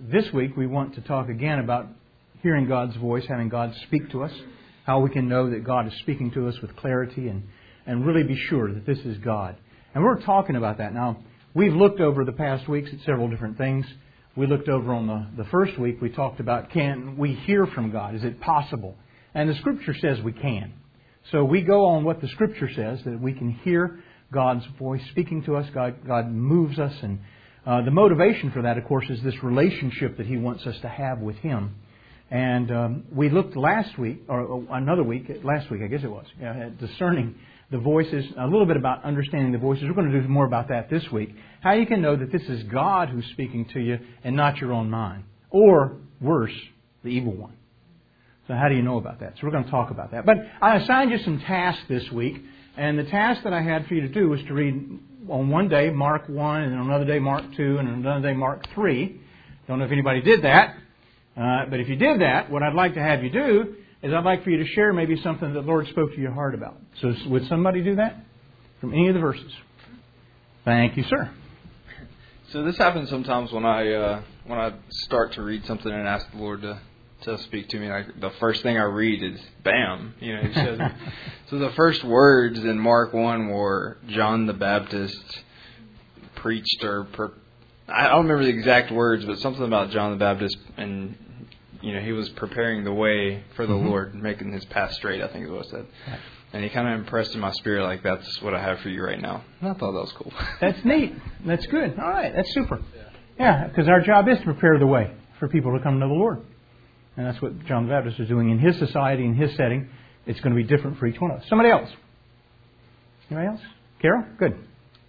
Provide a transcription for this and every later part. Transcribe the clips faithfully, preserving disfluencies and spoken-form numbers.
this week we want to talk again about hearing God's voice, having God speak to us, how we can know that God is speaking to us with clarity and, and really be sure that this is God. And we're talking about that. Now, we've looked over the past weeks at several different things. We looked over on the, the first week, we talked about, can we hear from God? Is it possible? And the Scripture says we can. So we go on what the Scripture says, that we can hear God's voice speaking to us. God, God moves us. And uh, the motivation for that, of course, is this relationship that He wants us to have with Him. And um, we looked last week, or another week, last week I guess it was, yeah, at discerning the voices, a little bit about understanding the voices. We're going to do more about that this week. How you can know that this is God who's speaking to you and not your own mind. Or, worse, the evil one. So how do you know about that? So we're going to talk about that. But I assigned you some tasks this week. And the task that I had for you to do was to read on one day Mark one, and on another day Mark two, and on another day Mark three. Don't know if anybody did that. Uh, but if you did that, what I'd like to have you do is I'd like for you to share maybe something that the Lord spoke to your heart about. So would somebody do that from any of the verses? Thank you, sir. So this happens sometimes when I uh, when I start to read something and ask the Lord to, to speak to me. Like the first thing I read is bam, you know. He says, so the first words in Mark one were John the Baptist preached or per, I don't remember the exact words, but something about John the Baptist and. You know, he was preparing the way for the mm-hmm. Lord, making his path straight, I think is what it said. Right. And he kind of impressed in my spirit, like, that's what I have for you right now. And I thought that was cool. That's neat. That's good. All right. That's super. Yeah, because our job is to prepare the way for people to come to know the Lord. And that's what John the Baptist is doing in his society, in his setting. It's going to be different for each one of us. Somebody else? Anybody else? Carol? Good.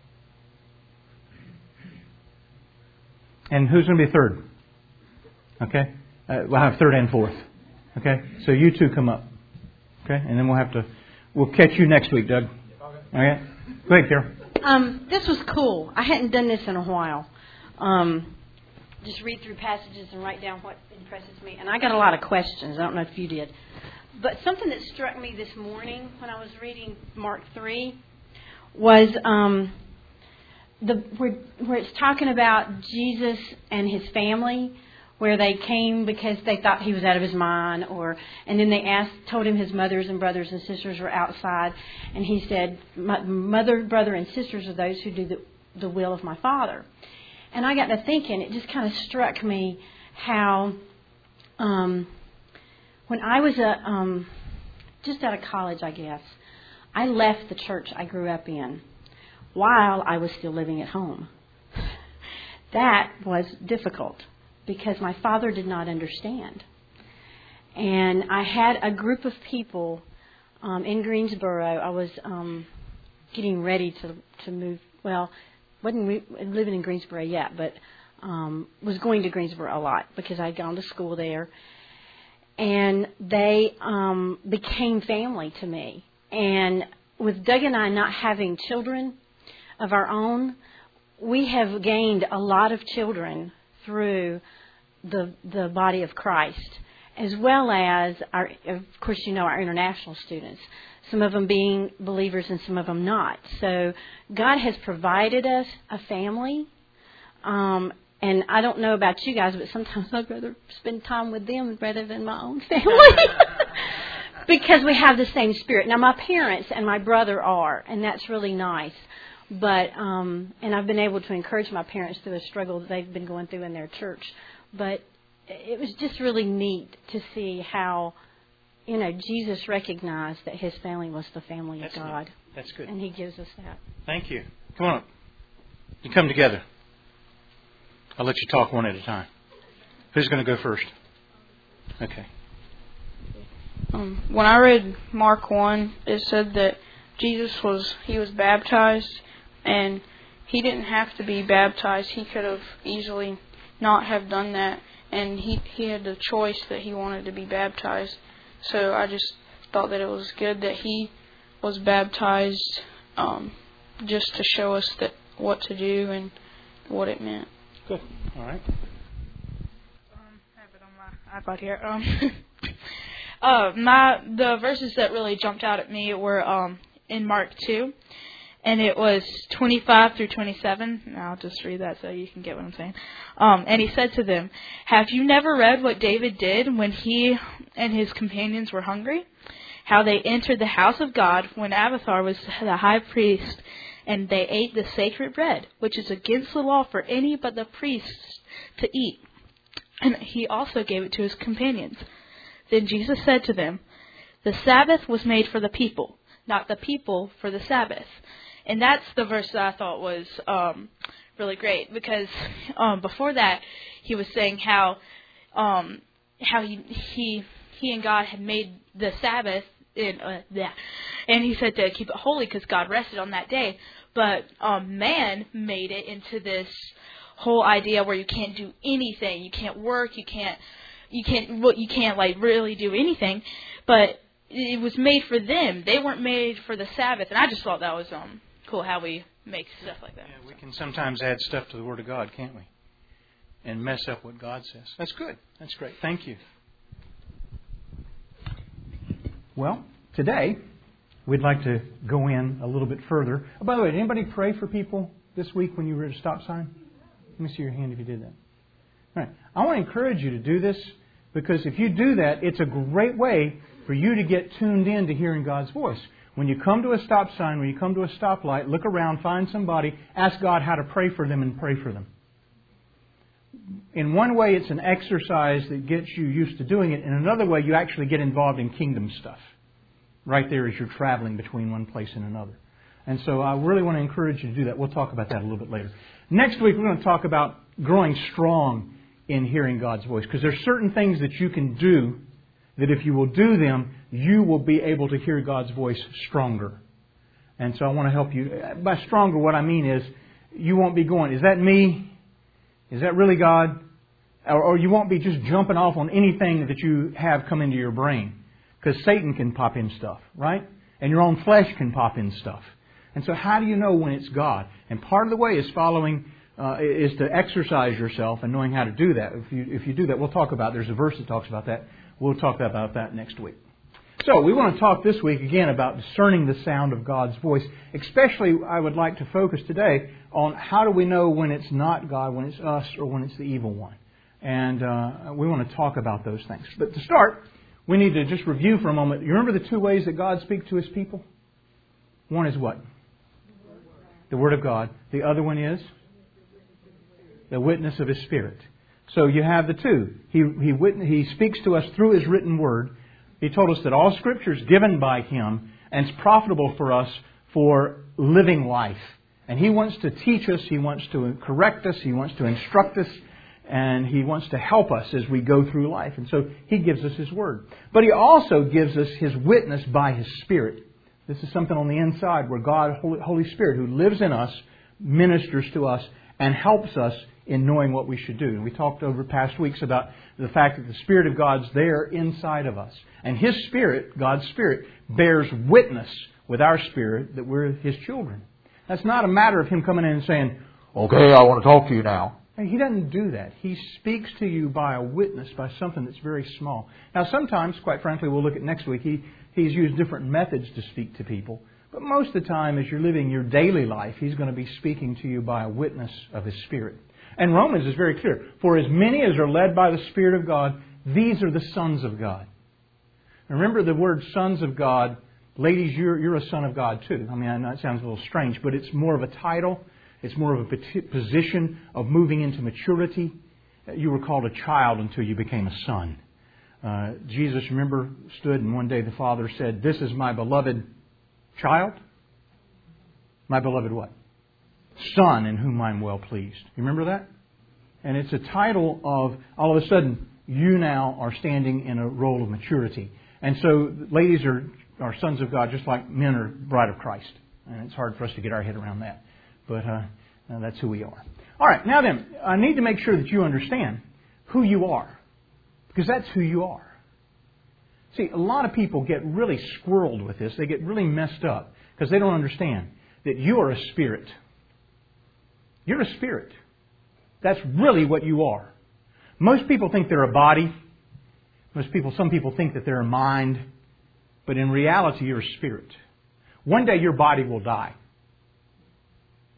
And who's going to be third? Okay. Uh, we'll have third and fourth. Okay? So you two come up. Okay? And then we'll have to, we'll catch you next week, Doug. Okay? Go ahead, Carol. Um, this was cool. I hadn't done this in a while. Um, just read through passages and write down what impresses me. And I got a lot of questions. I don't know if you did. But something that struck me this morning when I was reading Mark three was um, the where, where it's talking about Jesus and His family, where they came because they thought he was out of his mind, or and then they asked, told him his mothers and brothers and sisters were outside, and he said, "Mother, brother, and sisters are those who do the, the will of my Father." And I got to thinking, it just kind of struck me how um, when I was a um, just out of college, I guess, I left the church I grew up in while I was still living at home. That was difficult, because my father did not understand. And I had a group of people um, in Greensboro. I was um, getting ready to to move. Well, wasn't re- living in Greensboro yet, but um, was going to Greensboro a lot because I'd gone to school there. And they um, became family to me. And with Doug and I not having children of our own, we have gained a lot of children through the the body of Christ, as well as, our, of course, you know, our international students, some of them being believers and some of them not. So God has provided us a family, um, and I don't know about you guys, but sometimes I'd rather spend time with them rather than my own family because we have the same spirit. Now, my parents and my brother are, and that's really nice. But um, and I've been able to encourage my parents through a struggle that they've been going through in their church. But it was just really neat to see how, you know, Jesus recognized that His family was the family That's of God. Neat. That's good. And He gives us that. Thank you. Come on up. You come together. I'll let you talk one at a time. Who's going to go first? Okay. Um, when I read Mark one, it said that Jesus was, He was baptized, and He didn't have to be baptized. He could have easily not have done that, and he, he had the choice that He wanted to be baptized. So I just thought that it was good that He was baptized, um, just to show us that what to do and what it meant. Good. All right. Um, I have it on my iPod here. Um, uh, my the verses that really jumped out at me were um, in Mark two, and it was twenty-five through twenty-seven. And I'll just read that so you can get what I'm saying. Um, and he said to them, "Have you never read what David did when he and his companions were hungry? How they entered the house of God when Abiathar was the high priest, and they ate the sacred bread, which is against the law for any but the priests to eat. And he also gave it to his companions. Then Jesus said to them, 'The Sabbath was made for the people, not the people for the Sabbath.'" And that's the verse that I thought was um, really great, because um, before that he was saying how um, how he, he he and God had made the Sabbath, in, uh, yeah, and he said to keep it holy because God rested on that day. But um, man made it into this whole idea where you can't do anything, you can't work, you can't you can't well, you can't like really do anything, but it was made for them. They weren't made for the Sabbath, and I just thought that was um cool how we make stuff like that. Yeah, we can sometimes add stuff to the Word of God, can't we? And mess up what God says. That's good. That's great. Thank you. Well, today we'd like to go in a little bit further. Oh, by the way, did anybody pray for people this week when you were at a stop sign? Let me see your hand if you did that. All right. I want to encourage you to do this, because if you do that, it's a great way for you to get tuned in to hearing God's voice. When you come to a stop sign, when you come to a stoplight, look around, find somebody, ask God how to pray for them, and pray for them. In one way, it's an exercise that gets you used to doing it. In another way, you actually get involved in kingdom stuff right there as you're traveling between one place and another. And so I really want to encourage you to do that. We'll talk about that a little bit later. Next week, we're going to talk about growing strong in hearing God's voice, because there's certain things that you can do that if you will do them, you will be able to hear God's voice stronger. And so I want to help you. By stronger, what I mean is you won't be going, "Is that me? Is that really God?" Or, or you won't be just jumping off on anything that you have come into your brain. Because Satan can pop in stuff, right? And your own flesh can pop in stuff. And so how do you know when it's God? And part of the way is following, uh, is to exercise yourself and knowing how to do that. If you, if you do that, we'll talk about, there's a verse that talks about that. We'll talk about that next week. So we want to talk this week again about discerning the sound of God's voice. Especially, I would like to focus today on how do we know when it's not God, when it's us, or when it's the evil one. And uh, we want to talk about those things. But to start, we need to just review for a moment. You remember the two ways that God speaks to His people? One is what? The Word of God. The other one is the witness of His Spirit. So you have the two. He he, witness, he speaks to us through His written Word. He told us that all Scripture is given by Him and it's profitable for us for living life. And He wants to teach us. He wants to correct us. He wants to instruct us. And He wants to help us as we go through life. And so He gives us His Word. But He also gives us His witness by His Spirit. This is something on the inside where God, Holy Spirit, who lives in us, ministers to us and helps us in knowing what we should do. And we talked over past weeks about the fact that the Spirit of God's there inside of us. And His Spirit, God's Spirit, bears witness with our spirit that we're His children. That's not a matter of Him coming in and saying, "Okay, I want to talk to you now." He doesn't do that. He speaks to you by a witness, by something that's very small. Now, sometimes, quite frankly, we'll look at next week, he, He's used different methods to speak to people. But most of the time, as you're living your daily life, He's going to be speaking to you by a witness of His Spirit. And Romans is very clear. For as many as are led by the Spirit of God, these are the sons of God. Remember the word sons of God. Ladies, you're, you're a son of God too. I mean, I know it sounds a little strange, but it's more of a title. It's more of a position of moving into maturity. You were called a child until you became a son. Uh, Jesus, remember, stood and one day the Father said, "This is my beloved child." My beloved what? Son, in whom I'm well pleased. You remember that? And it's a title of, all of a sudden, you now are standing in a role of maturity. And so ladies are, are sons of God just like men are bride of Christ. And it's hard for us to get our head around that. But uh, that's who we are. All right, now then, I need to make sure that you understand who you are. Because that's who you are. See, a lot of people get really squirreled with this. They get really messed up because they don't understand that you are a spirit. You're a spirit. That's really what you are. Most people think they're a body. Most people, some people think that they're a mind. But in reality, you're a spirit. One day your body will die.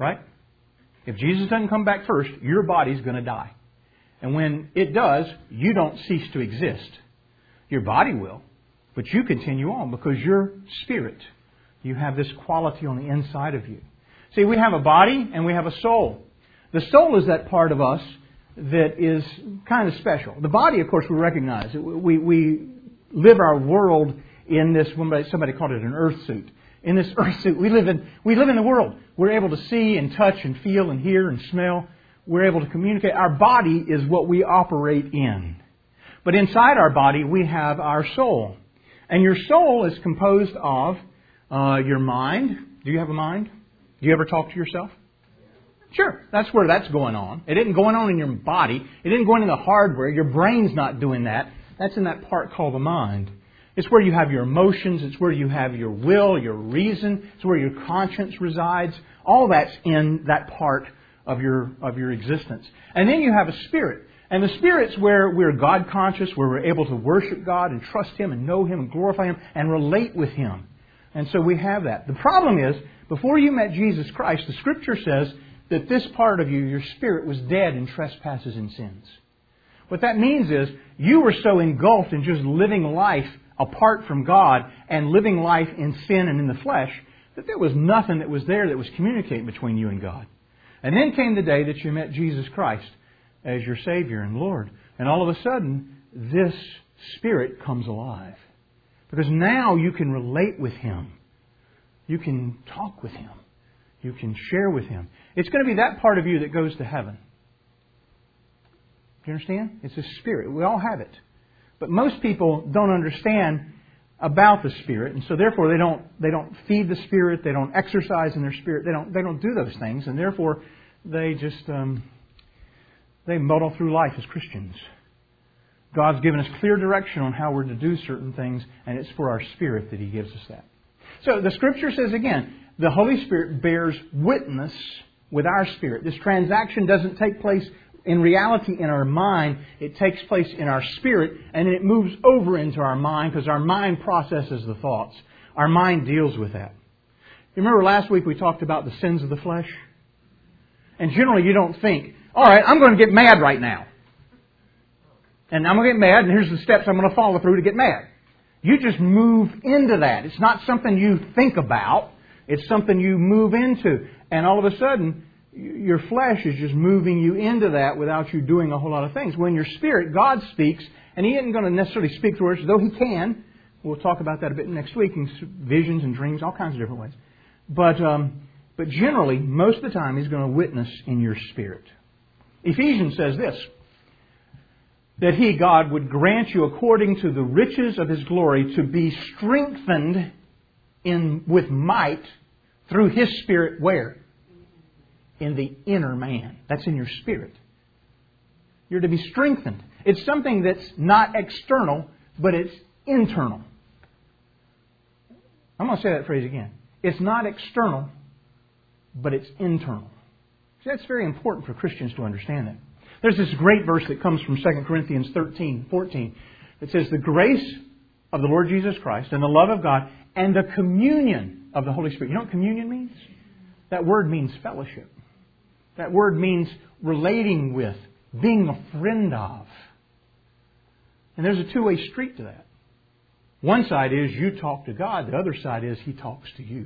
Right? If Jesus doesn't come back first, your body's going to die. And when it does, you don't cease to exist. Your body will, but you continue on because you're spirit. You have this quality on the inside of you. See, we have a body and we have a soul. The soul is that part of us that is kind of special. The body, of course, we recognize. We, we live our world in this, somebody called it an earth suit. In this earth suit, we live in, we live in the world. We're able to see and touch and feel and hear and smell. We're able to communicate. Our body is what we operate in. But inside our body, we have our soul. And your soul is composed of uh, your mind. Do you have a mind? Do you ever talk to yourself? Sure, that's where that's going on. It isn't going on in your body. It isn't going in the hardware. Your brain's not doing that. That's in that part called the mind. It's where you have your emotions. It's where you have your will, your reason. It's where your conscience resides. All that's in that part of your of your existence. And then you have a spirit. And the Spirit's where we're God conscious, where we're able to worship God and trust Him and know Him and glorify Him and relate with Him. And so we have that. The problem is, before you met Jesus Christ, the Scripture says that this part of you, your spirit, was dead in trespasses and sins. What that means is you were so engulfed in just living life apart from God and living life in sin and in the flesh that there was nothing that was there that was communicating between you and God. And then came the day that you met Jesus Christ as your Savior and Lord. And all of a sudden, this Spirit comes alive. Because now you can relate with Him. You can talk with Him. You can share with Him. It's going to be that part of you that goes to heaven. Do you understand? It's a Spirit. We all have it. But most people don't understand about the Spirit, and so therefore they don't they don't feed the Spirit, they don't exercise in their spirit, they don't they don't do those things, and therefore they just um, they muddle through life as Christians. God's given us clear direction on how we're to do certain things, and it's for our spirit that He gives us that. So the Scripture says again, the Holy Spirit bears witness with our spirit. This transaction doesn't take place in reality in our mind. It takes place in our spirit, and it moves over into our mind because our mind processes the thoughts. Our mind deals with that. You remember last week we talked about the sins of the flesh? And generally you don't think, all right, I'm going to get mad right now. And I'm going to get mad, and here's the steps I'm going to follow through to get mad. You just move into that. It's not something you think about. It's something you move into. And all of a sudden, your flesh is just moving you into that without you doing a whole lot of things. When your spirit, God speaks, and He isn't going to necessarily speak through words, though He can. We'll talk about that a bit next week, in visions and dreams, all kinds of different ways. But um, but generally, most of the time, He's going to witness in your spirit. Ephesians says this, that He, God, would grant you according to the riches of His glory to be strengthened in with might through His Spirit where? In the inner man. That's in your spirit. You're to be strengthened. It's something that's not external, but it's internal. I'm going to say that phrase again. It's not external, but it's internal. See, that's very important for Christians to understand that. There's this great verse that comes from Second Corinthians thirteen, fourteen. It says, the grace of the Lord Jesus Christ and the love of God and the communion of the Holy Spirit. You know what communion means? That word means fellowship. That word means relating with, being a friend of. And there's a two-way street to that. One side is you talk to God. The other side is He talks to you.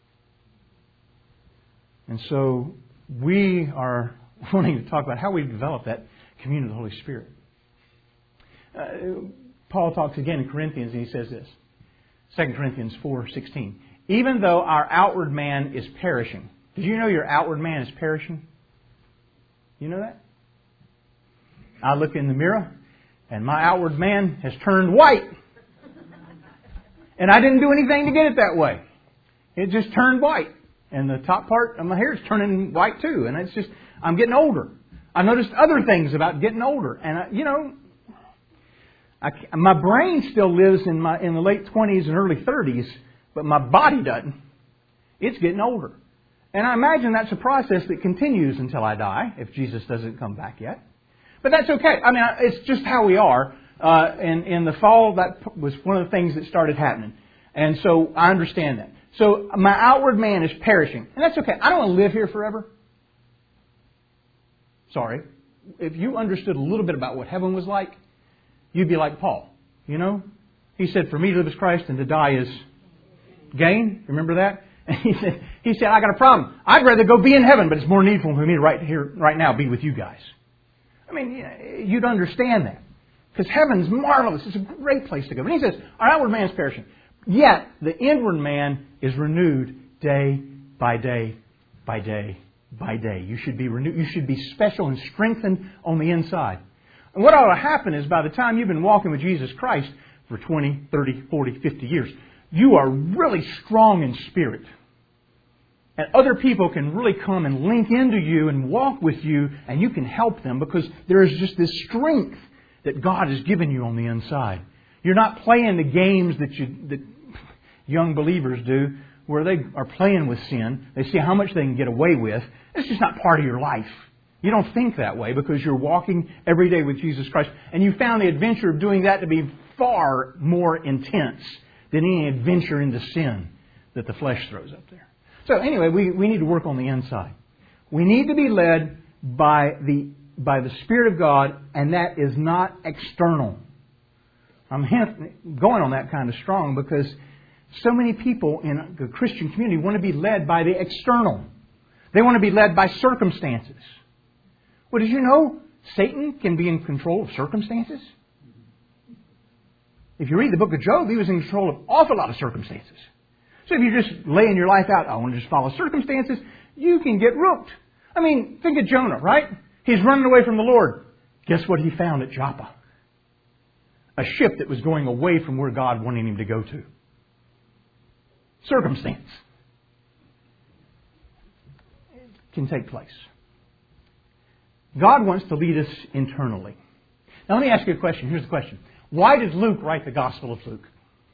And so we are wanting to talk about how we develop that communion of the Holy Spirit. Uh, Paul talks again in Corinthians and he says this. Second Corinthians four sixteen. Even though our outward man is perishing. Did you know your outward man is perishing? You know that? I look in the mirror and my outward man has turned white. And I didn't do anything to get it that way. It just turned white. And the top part of my hair is turning white too. And it's just, I'm getting older. I noticed other things about getting older. And, I, you know, I, my brain still lives in my in the late twenties and early thirties, but my body doesn't. It's getting older. And I imagine that's a process that continues until I die, if Jesus doesn't come back yet. But that's okay. I mean, it's just how we are. Uh, in, in the fall, that was one of the things that started happening. And so I understand that. So my outward man is perishing. And that's okay. I don't want to live here forever. Sorry. If you understood a little bit about what heaven was like, you'd be like Paul. You know? He said, for me to live is Christ and to die is gain. Remember that? And he said, he said, I got a problem. I'd rather go be in heaven, but it's more needful for me to right here, right now, be with you guys. I mean, you'd understand that. Because heaven's marvelous. It's a great place to go. But he says, our outward man's perishing. Yet, the inward man is renewed day by day by day by day. You should be renewed. You should be special and strengthened on the inside. And what ought to happen is by the time you've been walking with Jesus Christ for twenty, thirty, forty, fifty years, you are really strong in spirit. And other people can really come and link into you and walk with you, and you can help them because there is just this strength that God has given you on the inside. You're not playing the games that you that young believers do, where they are playing with sin. They see how much they can get away with. It's just not part of your life. You don't think that way because you're walking every day with Jesus Christ. And you found the adventure of doing that to be far more intense than any adventure into sin that the flesh throws up there. So anyway, we, we need to work on the inside. We need to be led by the by the Spirit of God, and that is not external. I'm going on that kind of strong because so many people in the Christian community want to be led by the external. They want to be led by circumstances. Well, did you know Satan can be in control of circumstances? If you read the book of Job, he was in control of an awful lot of circumstances. So if you're just laying your life out, I want to just follow circumstances, you can get rooked. I mean, think of Jonah, right? He's running away from the Lord. Guess what he found at Joppa? A ship that was going away from where God wanted him to go to. Circumstance can take place. God wants to lead us internally. Now let me ask you a question. Here's the question. Why did Luke write the Gospel of Luke?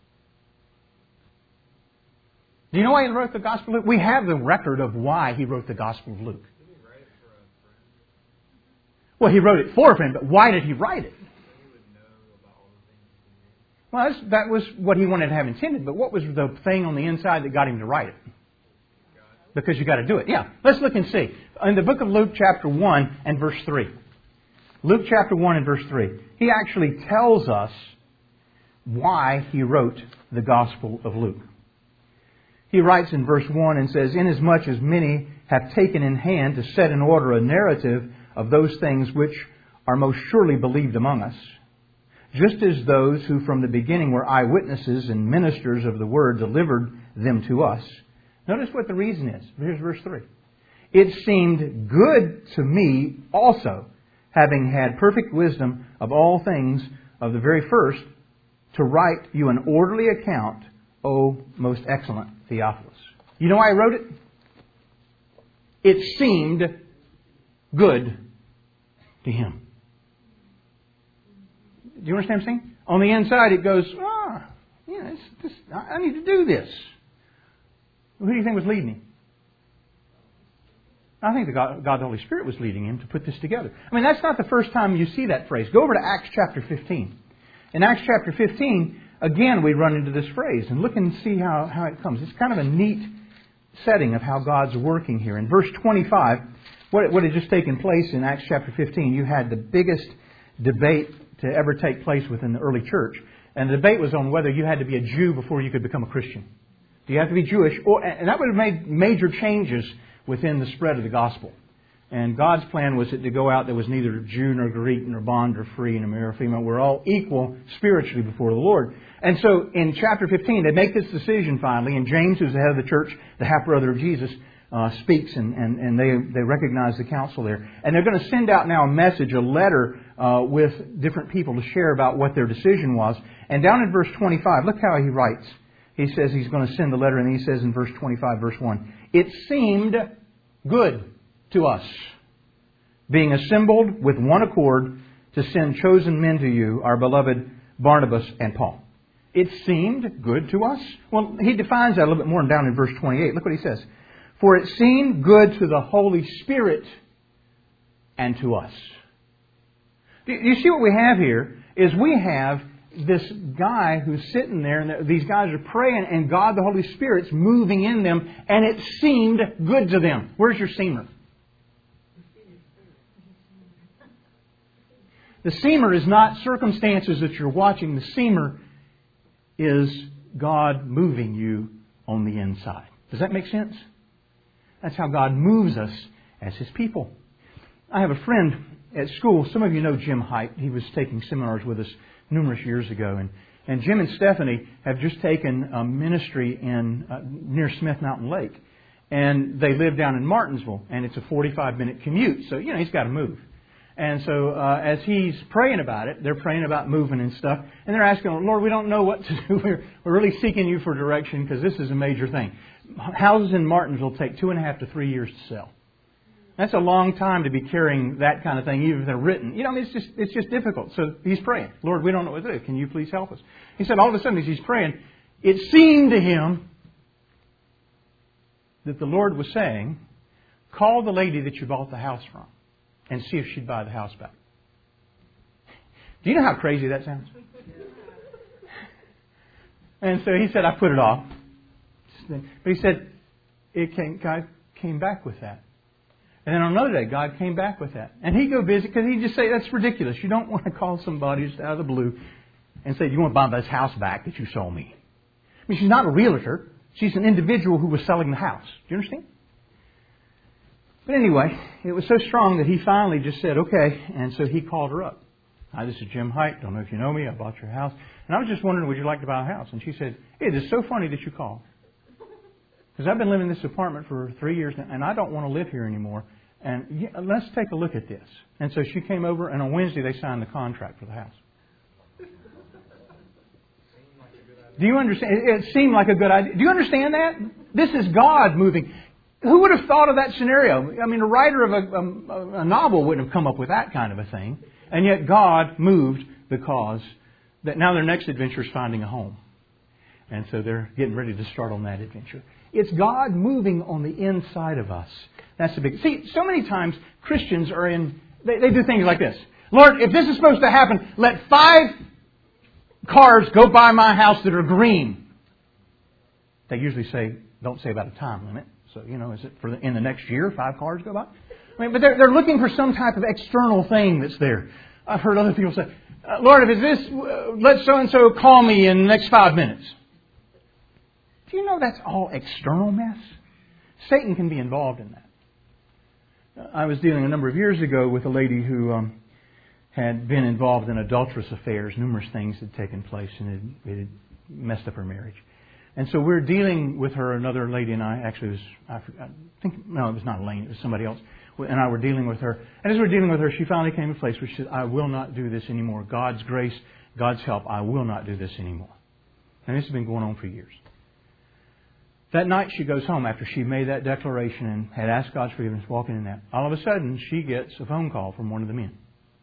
Do you know why he wrote the Gospel of Luke? We have the record of why he wrote the Gospel of Luke. Did he write it for a friend? Well, he wrote it for a friend, but why did he write it? So he would know about all the things he knew. Well, that's, that was what he wanted to have intended, but what was the thing on the inside that got him to write it? Because you got to do it. Yeah, let's look and see. In the book of Luke chapter one and verse three. Luke chapter one and verse three. He actually tells us why he wrote the Gospel of Luke. He writes in verse one and says, inasmuch as many have taken in hand to set in order a narrative of those things which are most surely believed among us, just as those who from the beginning were eyewitnesses and ministers of the word delivered them to us. Notice what the reason is. Here's verse three. It seemed good to me also, having had perfect wisdom of all things of the very first, to write you an orderly account, O most excellent Theophilus. You know why I wrote it? It seemed good to him. Do you understand what I'm saying? On the inside it goes, ah, yeah, it's, this, I need to do this. Who do you think was leading him? I think the God, God the Holy Spirit was leading him to put this together. I mean, that's not the first time you see that phrase. Go over to Acts chapter fifteen. In Acts chapter fifteen, again, we run into this phrase. And look and see how, how it comes. It's kind of a neat setting of how God's working here. In verse twenty-five, what, what had just taken place in Acts chapter fifteen, you had the biggest debate to ever take place within the early church. And the debate was on whether you had to be a Jew before you could become a Christian. Do you have to be Jewish? Or, and that would have made major changes within the spread of the gospel. And God's plan was that to go out there was neither Jew nor Greek nor bond nor free nor male or female. We're all equal spiritually before the Lord. And so in chapter fifteen, they make this decision finally. And James, who's the head of the church, the half-brother of Jesus, uh, speaks and, and, and they, they recognize the council there. And they're going to send out now a message, a letter uh, with different people to share about what their decision was. And down in verse twenty-five, look how he writes. He says he's going to send the letter, and he says in verse twenty-five, verse one, it seemed good to us, being assembled with one accord, to send chosen men to you, our beloved Barnabas and Paul. It seemed good to us? Well, he defines that a little bit more down in verse twenty-eight. Look what he says. For it seemed good to the Holy Spirit and to us. You see what we have here is we have this guy who's sitting there, and these guys are praying, and God, the Holy Spirit's moving in them, and it seemed good to them. Where's your seamer? The seamer is not circumstances that you're watching. The seamer is God moving you on the inside. Does that make sense? That's how God moves us as His people. I have a friend at school. Some of you know Jim Height. He was taking seminars with us numerous years ago. And, and Jim and Stephanie have just taken a ministry in uh, near Smith Mountain Lake. And they live down in Martinsville. And it's a forty-five minute commute. So, you know, he's got to move. And so uh, as he's praying about it, they're praying about moving and stuff. And they're asking, Lord, we don't know what to do. We're, we're really seeking You for direction because this is a major thing. Houses in Martinsville take two and a half to three years to sell. That's a long time to be carrying that kind of thing, even if they're written. You know, I mean, it's just it's just difficult. So he's praying, Lord, we don't know what to do. Can You please help us? He said all of a sudden as he's praying, it seemed to him that the Lord was saying, call the lady that you bought the house from and see if she'd buy the house back. Do you know how crazy that sounds? And so he said, I put it off. But he said, it came, God came back with that. And then on another day, God came back with that. And he'd go visit because he'd just say, that's ridiculous. You don't want to call somebody just out of the blue and say, you want to buy this house back that you sold me. I mean, she's not a realtor. She's an individual who was selling the house. Do you understand? But anyway, it was so strong that he finally just said, okay. And so he called her up. Hi, this is Jim Height. Don't know if you know me. I bought your house. And I was just wondering, would you like to buy a house? And she said, hey, it's so funny that you called. Because I've been living in this apartment for three years now, and I don't want to live here anymore. And yeah, let's take a look at this. And so she came over, and on Wednesday they signed the contract for the house. Do you understand? It seemed like a good idea. Do you understand that? This is God moving. Who would have thought of that scenario? I mean, a writer of a, a, a novel wouldn't have come up with that kind of a thing. And yet God moved because that now their next adventure is finding a home. And so they're getting ready to start on that adventure. It's God moving on the inside of us. That's the big... See, so many times Christians are in... They, they do things like this. Lord, if this is supposed to happen, let five cars go by my house that are green. They usually say, don't say about a time limit. So, you know, is it for the, in the next year, five cars go by? I mean, but they're, they're looking for some type of external thing that's there. I've heard other people say, uh, Lord, if it's this, uh, let so-and-so call me in the next five minutes. Do you know that's all external mess? Satan can be involved in that. I was dealing a number of years ago with a lady who um, had been involved in adulterous affairs. Numerous things had taken place, and it, it had messed up her marriage. And so we're dealing with her, another lady and I, actually it was, I, forgot, I think, no, it was not Elaine, it was somebody else, and I were dealing with her. And as we were dealing with her, she finally came to a place where she said, I will not do this anymore. God's grace, God's help, I will not do this anymore. And this has been going on for years. That night she goes home after she made that declaration and had asked God's forgiveness, walking in that. All of a sudden, she gets a phone call from one of the men.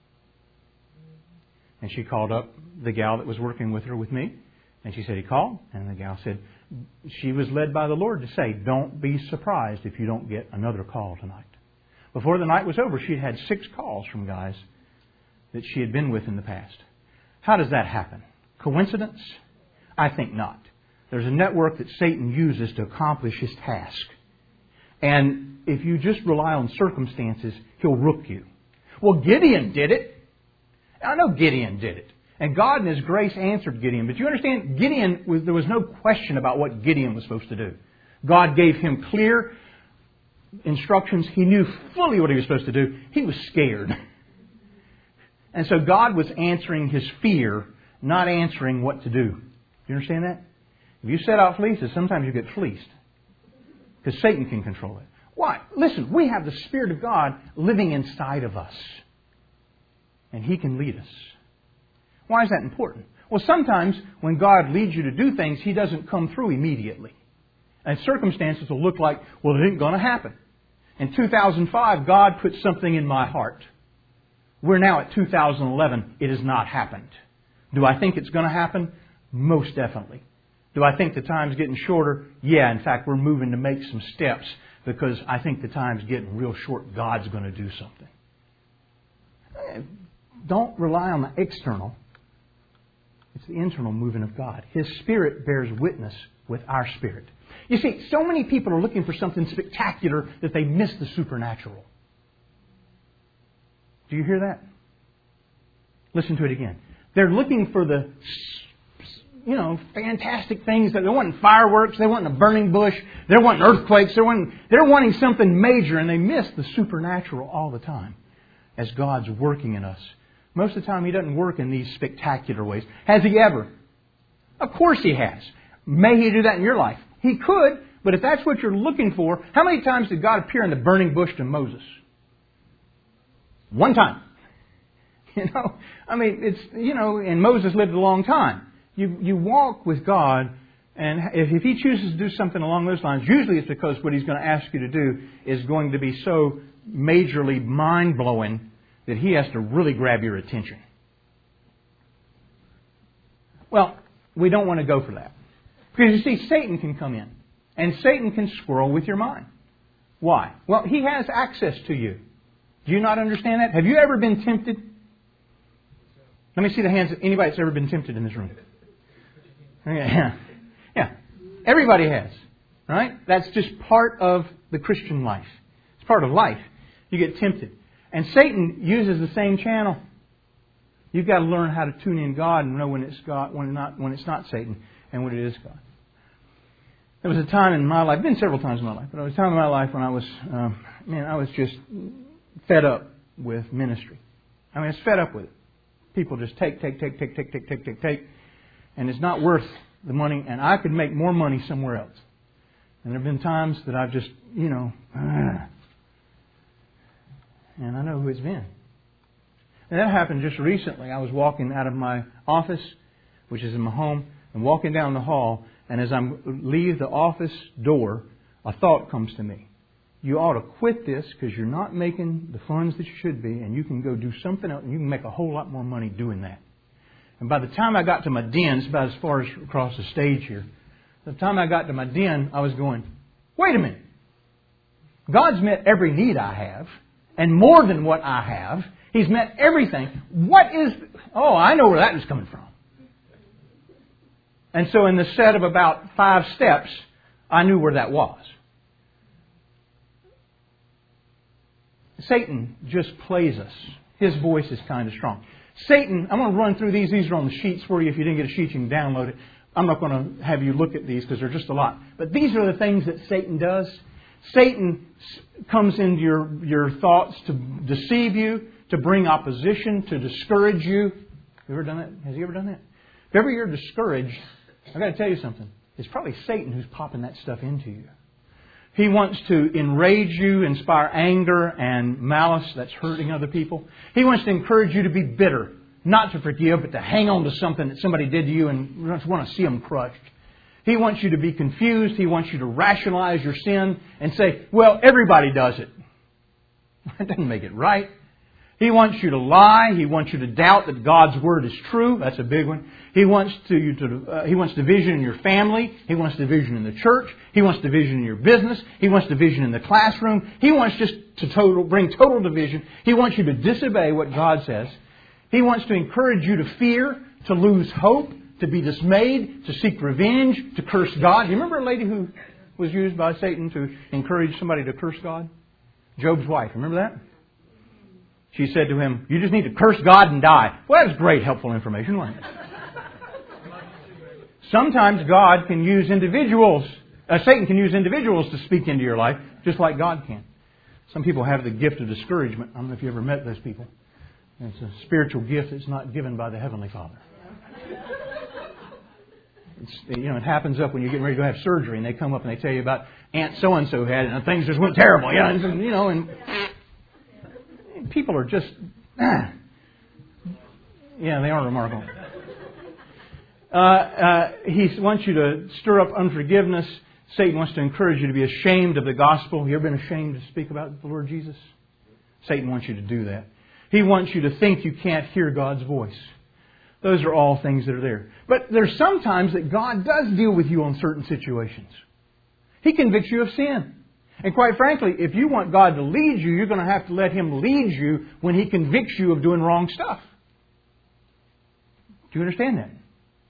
And she called up the gal that was working with her with me. And she said, he called. And the gal said, she was led by the Lord to say, don't be surprised if you don't get another call tonight. Before the night was over, she had six calls from guys that she had been with in the past. How does that happen? Coincidence? I think not. There's a network that Satan uses to accomplish his task. And if you just rely on circumstances, he'll rook you. Well, Gideon did it. I know Gideon did it. And God in His grace answered Gideon. But you understand, Gideon, was, there was no question about what Gideon was supposed to do. God gave him clear instructions. He knew fully what he was supposed to do. He was scared. And so God was answering his fear, not answering what to do. You understand that? If you set out fleeces, sometimes you get fleeced. Because Satan can control it. Why? Listen, we have the Spirit of God living inside of us. And He can lead us. Why is that important? Well, sometimes when God leads you to do things, He doesn't come through immediately. And circumstances will look like, well, it ain't going to happen. In two thousand five, God put something in my heart. We're now at two thousand eleven. It has not happened. Do I think it's going to happen? Most definitely. Do I think the time's getting shorter? Yeah, in fact, we're moving to make some steps because I think the time's getting real short. God's going to do something. Don't rely on the external. It's the internal moving of God. His Spirit bears witness with our spirit. You see, so many people are looking for something spectacular that they miss the supernatural. Do you hear that? Listen to it again. They're looking for the, you know, fantastic things. That they're wanting fireworks. They're wanting a burning bush. They're wanting earthquakes. They're wanting, they're wanting something major, and they miss the supernatural all the time as God's working in us. Most of the time, He doesn't work in these spectacular ways. Has He ever? Of course He has. May He do that in your life? He could, but if that's what you're looking for, how many times did God appear in the burning bush to Moses? One time. You know, I mean, it's, you know, and Moses lived a long time. You you walk with God, and if, if He chooses to do something along those lines, usually it's because what He's going to ask you to do is going to be so majorly mind-blowing that He has to really grab your attention. Well, we don't want to go for that. Because you see, Satan can come in, and Satan can squirrel with your mind. Why? Well, he has access to you. Do you not understand that? Have you ever been tempted? Let me see the hands of anybody that's ever been tempted in this room. Yeah. Yeah. Everybody has. Right? That's just part of the Christian life. It's part of life. You get tempted. And Satan uses the same channel. You've got to learn how to tune in God and know when it's God, when not, when it's not Satan, and when it is God. There was a time in my life, been several times in my life, but there was a time in my life when I was, um, man, I was just fed up with ministry. I mean, I was fed up with it. People just take, take, take, take, take, take, take, take, take, and it's not worth the money, and I could make more money somewhere else. And there have been times that I've just, you know, uh, and I know who it's been. And that happened just recently. I was walking out of my office, which is in my home, and walking down the hall, and as I leave the office door, a thought comes to me. You ought to quit this because you're not making the funds that you should be, and you can go do something else, and you can make a whole lot more money doing that. And by the time I got to my den, it's about as far as across the stage here, by the time I got to my den, I was going, wait a minute. God's met every need I have, and more than what I have. He's met everything. What is... Oh, I know where that is coming from. And so in the set of about five steps, I knew where that was. Satan just plays us. His voice is kind of strong. Satan, I'm going to run through these. These are on the sheets for you. If you didn't get a sheet, you can download it. I'm not going to have you look at these because they're just a lot. But these are the things that Satan does. Satan comes into your, your thoughts to deceive you, to bring opposition, to discourage you. Have you ever done that? Has he ever done that? If ever you're discouraged, I've got to tell you something. It's probably Satan who's popping that stuff into you. He wants to enrage you, inspire anger and malice that's hurting other people. He wants to encourage you to be bitter, not to forgive, but to hang on to something that somebody did to you and just want to see them crushed. He wants you to be confused. He wants you to rationalize your sin and say, well, everybody does it. That doesn't make it right. He wants you to lie. He wants you to doubt that God's Word is true. That's a big one. He wants to, you to uh, He wants division in your family. He wants division in the church. He wants division in your business. He wants division in the classroom. He wants just to total, bring total division. He wants you to disobey what God says. He wants to encourage you to fear, to lose hope, to be dismayed, to seek revenge, to curse God. You remember a lady who was used by Satan to encourage somebody to curse God? Job's wife. Remember that? She said to him, you just need to curse God and die. Well, that's great, helpful information, wasn't it? Sometimes God can use individuals, uh, Satan can use individuals to speak into your life, just like God can. Some people have the gift of discouragement. I don't know if you ever met those people. It's a spiritual gift that's not given by the Heavenly Father. It's, you know, it happens up when you're getting ready to go have surgery, and they come up and they tell you about Aunt so-and-so had it, and things just went terrible. You know, and, you know, and people are just, ah. Yeah, they are remarkable. Uh, uh, he wants you to stir up unforgiveness. Satan wants to encourage you to be ashamed of the gospel. Have you ever been ashamed to speak about the Lord Jesus? Satan wants you to do that. He wants you to think you can't hear God's voice. Those are all things that are there. But there's sometimes that God does deal with you on certain situations. He convicts you of sin. And quite frankly, if you want God to lead you, you're going to have to let Him lead you when He convicts you of doing wrong stuff. Do you understand that?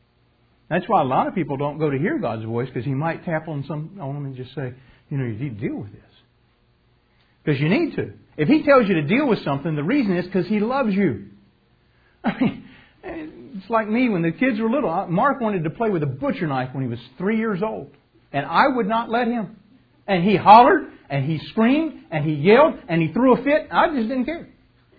That's why a lot of people don't go to hear God's voice, because He might tap on some on them and just say, you know, you need to deal with this. Because you need to. If He tells you to deal with something, the reason is because He loves you. I mean, it's like me when the kids were little. Mark wanted to play with a butcher knife when he was three years old. And I would not let him. And he hollered, and he screamed, and he yelled, and he threw a fit. I just didn't care.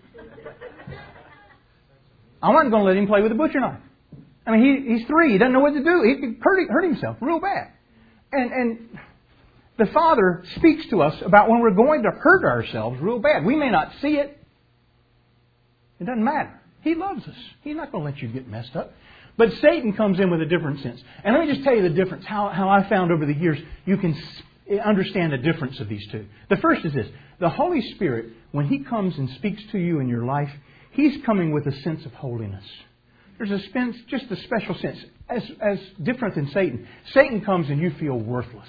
I wasn't going to let him play with a butcher knife. I mean, he, he's three. He doesn't know what to do. He could hurt, hurt himself real bad. And, and the Father speaks to us about when we're going to hurt ourselves real bad. We may not see it. It doesn't matter. He loves us. He's not going to let you get messed up. But Satan comes in with a different sense. And let me just tell you the difference, how, how I found over the years you can understand the difference of these two. The first is this. The Holy Spirit, when He comes and speaks to you in your life, He's coming with a sense of holiness. There's a sense, just a special sense, as, as different than Satan. Satan comes and you feel worthless.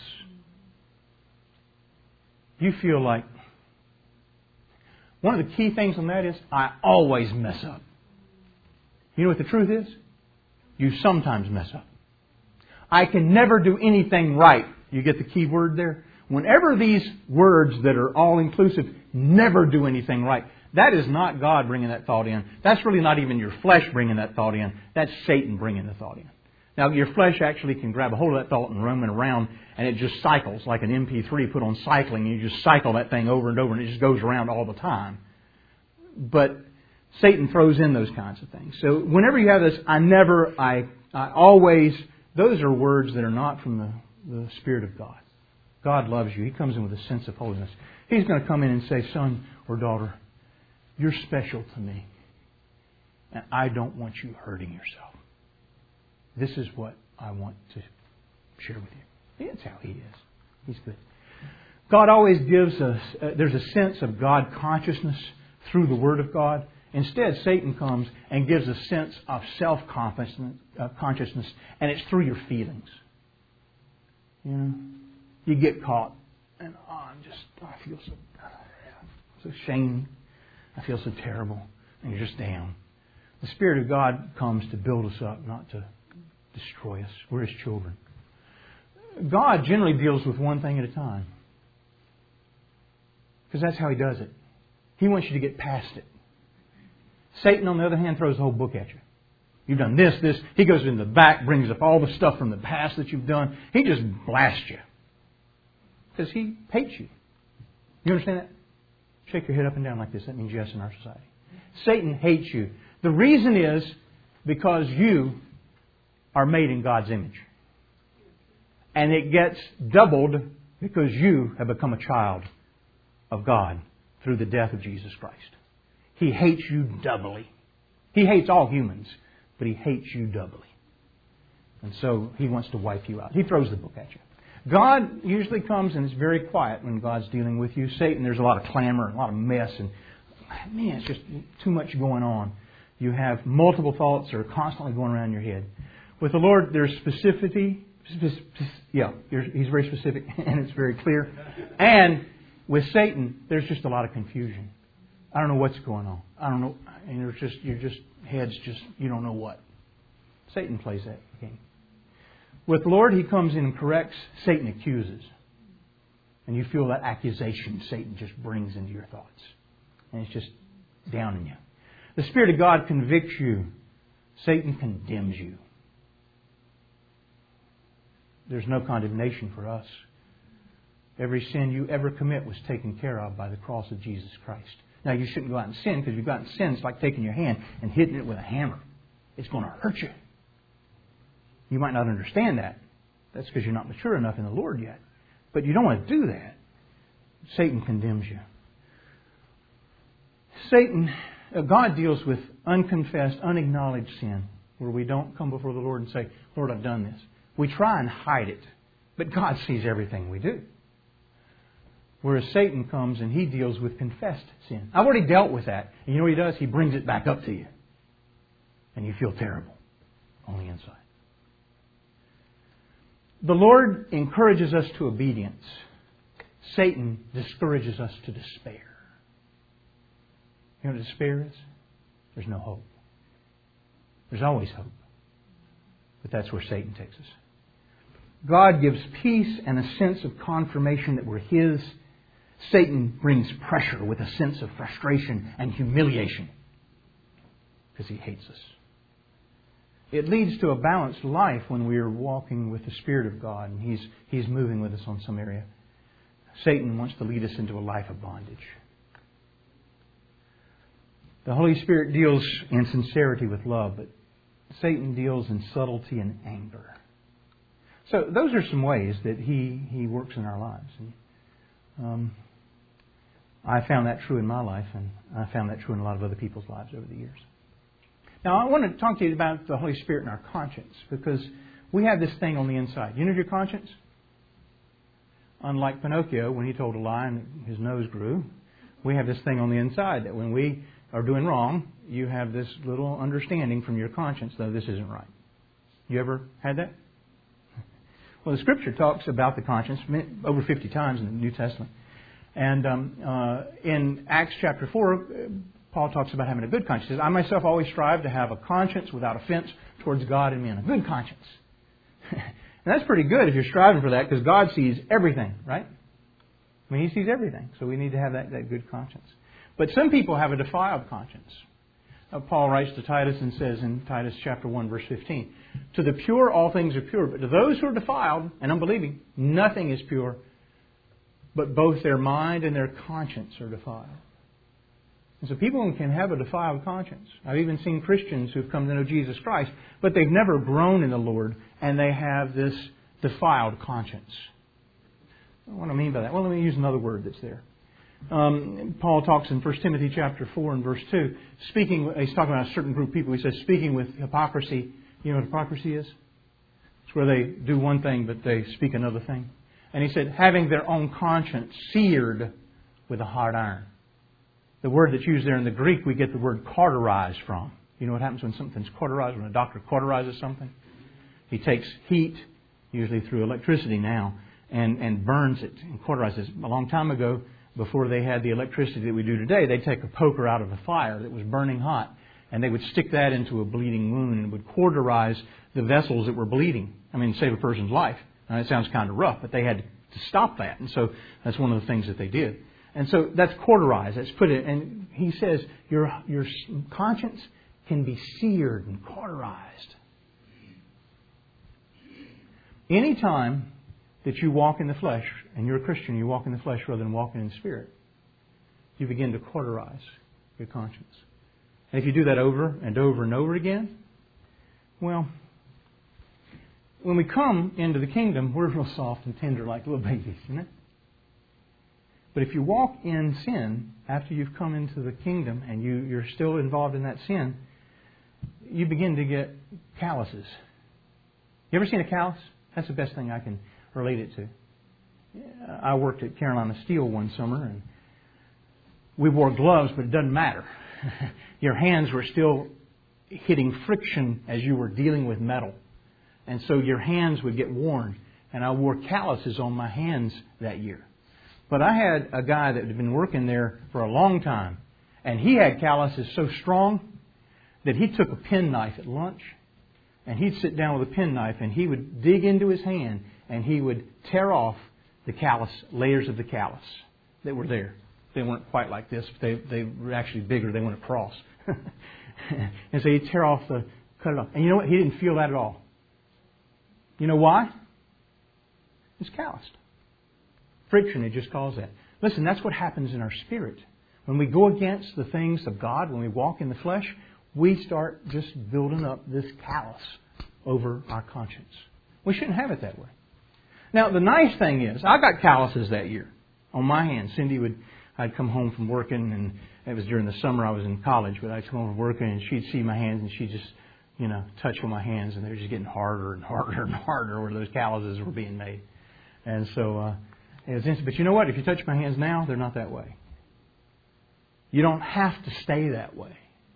You feel like... One of the key things on that is, I always mess up. You know what the truth is? You sometimes mess up. I can never do anything right. You get the key word there? Whenever these words that are all-inclusive, never do anything right, that is not God bringing that thought in. That's really not even your flesh bringing that thought in. That's Satan bringing the thought in. Now, your flesh actually can grab a hold of that thought and roam it around, and it just cycles like an M P three put on cycling. And you just cycle that thing over and over, and it just goes around all the time. But Satan throws in those kinds of things. So whenever you have this, I never, I, I always, those are words that are not from the, the Spirit of God. God loves you. He comes in with a sense of holiness. He's going to come in and say, son or daughter, you're special to me. And I don't want you hurting yourself. This is what I want to share with you. That's how He is. He's good. God always gives us, uh, there's a sense of God consciousness through the Word of God. Instead, Satan comes and gives a sense of self-consciousness, uh, consciousness, and it's through your feelings. You know, you get caught, and oh, I'm just, oh, I feel so, so ashamed. I feel so terrible, and you're just down. The Spirit of God comes to build us up, not to destroy us. We're His children. God generally deals with one thing at a time, because that's how He does it. He wants you to get past it. Satan, on the other hand, throws the whole book at you. You've done this, this. He goes in the back, brings up all the stuff from the past that you've done. He just blasts you. Because he hates you. You understand that? Shake your head up and down like this. That means yes in our society. Satan hates you. The reason is because you are made in God's image. And it gets doubled because you have become a child of God through the death of Jesus Christ. He hates you doubly. He hates all humans, but He hates you doubly. And so He wants to wipe you out. He throws the book at you. God usually comes and is very quiet when God's dealing with you. Satan, there's a lot of clamor and a lot of mess. And man, it's just too much going on. You have multiple thoughts that are constantly going around your head. With the Lord, there's specificity. Yeah, He's very specific and it's very clear. And with Satan, there's just a lot of confusion. I don't know what's going on. I don't know. And you're just, you're just, head's just, you don't know what. Satan plays that game. With the Lord, He comes in and corrects. Satan accuses. And you feel that accusation Satan just brings into your thoughts. And it's just down in you. The Spirit of God convicts you. Satan condemns you. There's no condemnation for us. Every sin you ever commit was taken care of by the cross of Jesus Christ. Now, you shouldn't go out and sin, because if you go out and sin, it's like taking your hand and hitting it with a hammer. It's going to hurt you. You might not understand that. That's because you're not mature enough in the Lord yet. But you don't want to do that. Satan condemns you. Satan, uh, God deals with unconfessed, unacknowledged sin, where we don't come before the Lord and say, Lord, I've done this. We try and hide it, but God sees everything we do. Whereas Satan comes and he deals with confessed sin. I've already dealt with that. And you know what he does? He brings it back up to you. And you feel terrible on the inside. The Lord encourages us to obedience. Satan discourages us to despair. You know what despair is? There's no hope. There's always hope. But that's where Satan takes us. God gives peace and a sense of confirmation that we're His. Satan brings pressure with a sense of frustration and humiliation because he hates us. It leads to a balanced life when we are walking with the Spirit of God and He's, He's moving with us on some area. Satan wants to lead us into a life of bondage. The Holy Spirit deals in sincerity with love, but Satan deals in subtlety and anger. So those are some ways that he, he works in our lives. And, um, I found that true in my life, and I found that true in a lot of other people's lives over the years. Now, I want to talk to you about the Holy Spirit and our conscience, because we have this thing on the inside. You know your conscience? Unlike Pinocchio, when he told a lie and his nose grew, we have this thing on the inside that when we are doing wrong, you have this little understanding from your conscience, though this isn't right. You ever had that? Well, the Scripture talks about the conscience over fifty times in the New Testament. And um, uh, in Acts chapter four, Paul talks about having a good conscience. He says, I myself always strive to have a conscience without offense towards God and men. A good conscience. And that's pretty good if you're striving for that, because God sees everything, right? I mean, He sees everything. So we need to have that, that good conscience. But some people have a defiled conscience. Uh, Paul writes to Titus and says in Titus chapter one, verse fifteen, to the pure all things are pure, but to those who are defiled and unbelieving, nothing is pure, but both their mind and their conscience are defiled. And so people can have a defiled conscience. I've even seen Christians who've come to know Jesus Christ, but they've never grown in the Lord, and they have this defiled conscience. What do I mean by that? Well, let me use another word that's there. Um, Paul talks in First Timothy chapter four and verse two, speaking, he's talking about a certain group of people. He says, speaking with hypocrisy. You know what hypocrisy is? It's where they do one thing, but they speak another thing. And he said, having their own conscience seared with a hot iron. The word that's used there in the Greek, we get the word cauterized from. You know what happens when something's cauterized? When a doctor cauterizes something? He takes heat, usually through electricity now, and, and burns it and cauterizes it. A long time ago, before they had the electricity that we do today, they'd take a poker out of a fire that was burning hot, and they would stick that into a bleeding wound and would cauterize the vessels that were bleeding. I mean, save a person's life. Now, it sounds kind of rough, but they had to stop that. And so that's one of the things that they did. And so that's cauterized. That's put it. And he says your your conscience can be seared and cauterized. Anytime that you walk in the flesh, and you're a Christian, you walk in the flesh rather than walking in the Spirit, you begin to cauterize your conscience. And if you do that over and over and over again, well, when we come into the kingdom, we're real soft and tender like little babies, isn't it? But if you walk in sin after you've come into the kingdom and you, you're still involved in that sin, you begin to get calluses. You ever seen a callus? That's the best thing I can relate it to. I worked at Carolina Steel one summer, and we wore gloves, but it doesn't matter. Your hands were still hitting friction as you were dealing with metal. And so your hands would get worn. And I wore calluses on my hands that year. But I had a guy that had been working there for a long time, and he had calluses so strong that he took a penknife at lunch, and he'd sit down with a penknife, and he would dig into his hand, and he would tear off the callus, layers of the callus that were there. They weren't quite like this, but they, they were actually bigger. They went across. And so he'd tear off the, cut it off. And you know what? He didn't feel that at all. You know why? It's calloused. Friction, it just caused that. Listen, that's what happens in our spirit. When we go against the things of God, when we walk in the flesh, we start just building up this callus over our conscience. We shouldn't have it that way. Now, the nice thing is, I got calluses that year on my hands. Cindy would, I'd come home from working, and it was during the summer, I was in college, but I'd come home from working, and she'd see my hands, and she'd just, you know, touch on my hands, and they were just getting harder and harder and harder where those calluses were being made. And so, uh, it was instant. But you know what? If you touch my hands now, they're not that way. You don't have to stay that way.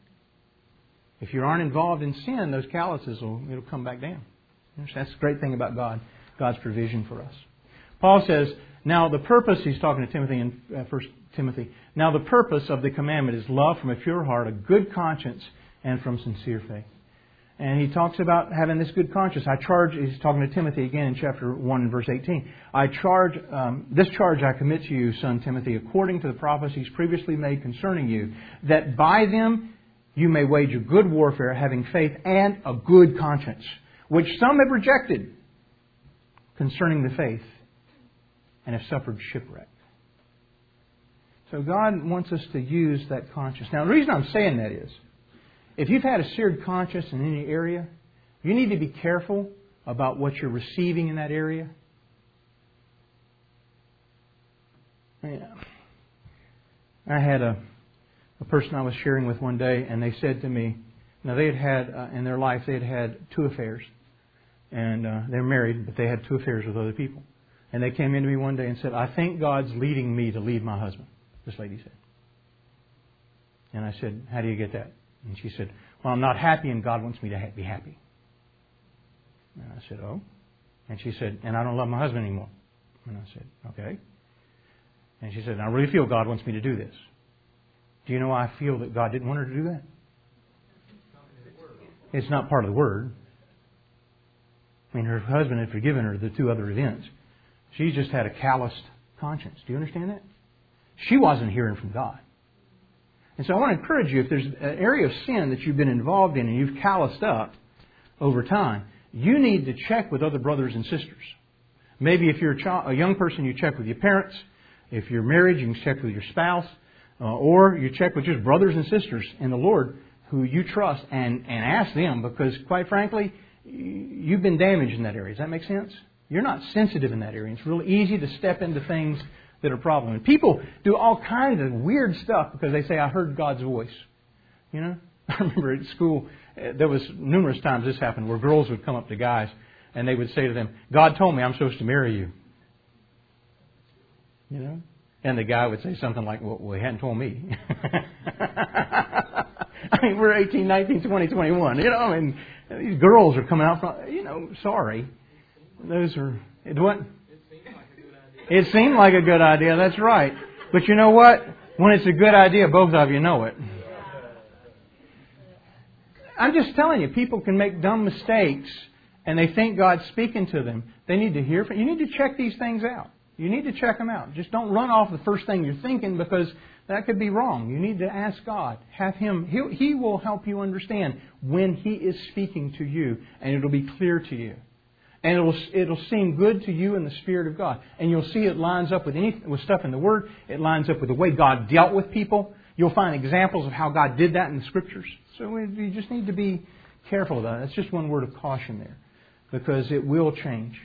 If you aren't involved in sin, those calluses will it'll come back down. That's the great thing about God, God's provision for us. Paul says, now the purpose, he's talking to Timothy in uh, First Timothy, now the purpose of the commandment is love from a pure heart, a good conscience, and from sincere faith. And he talks about having this good conscience. I charge, he's talking to Timothy again in chapter one and verse eighteen. I charge, um, this charge I commit to you, son Timothy, according to the prophecies previously made concerning you, that by them you may wage a good warfare, having faith and a good conscience, which some have rejected concerning the faith and have suffered shipwreck. So God wants us to use that conscience. Now, the reason I'm saying that is, if you've had a seared conscience in any area, you need to be careful about what you're receiving in that area. I had a, a person I was sharing with one day, and they said to me, now they had had, uh, in their life, they had had two affairs. And uh, they're married, but they had two affairs with other people. And they came into me one day and said, I think God's leading me to leave my husband, this lady said. And I said, how do you get that? And she said, well, I'm not happy and God wants me to ha- be happy. And I said, oh. And she said, and I don't love my husband anymore. And I said, okay. And she said, I really feel God wants me to do this. Do you know why I feel that God didn't want her to do that? It's not part of the Word. I mean, her husband had forgiven her the two other events. She just had a calloused conscience. Do you understand that? She wasn't hearing from God. And so I want to encourage you, if there's an area of sin that you've been involved in and you've calloused up over time, you need to check with other brothers and sisters. Maybe if you're a, child, a young person, you check with your parents. If you're married, you can check with your spouse. Uh, or you check with just brothers and sisters in the Lord who you trust and, and ask them, because quite frankly, you've been damaged in that area. Does that make sense? You're not sensitive in that area. It's really easy to step into things that are a problem. And people do all kinds of weird stuff because they say, I heard God's voice. You know? I remember at school, there was numerous times this happened where girls would come up to guys and they would say to them, God told me I'm supposed to marry you. You know? And the guy would say something like, well, well he hadn't told me. I mean, we're eighteen, nineteen, twenty, twenty-one. You know, I mean, these girls are coming out from, you know, sorry. Those are, it what? It seemed like a good idea, that's right. But you know what? When it's a good idea, both of you know it. I'm just telling you, people can make dumb mistakes and they think God's speaking to them. They need to hear from you. Need to check these things out. You need to check them out. Just don't run off the first thing you're thinking, because that could be wrong. You need to ask God. Have Him. He, he will help you understand when He is speaking to you, and it'll be clear to you. And it'll it'll seem good to you in the Spirit of God. And you'll see it lines up with any with stuff in the Word. It lines up with the way God dealt with people. You'll find examples of how God did that in the Scriptures. So we, you just need to be careful of that. That's just one word of caution there, because it will change.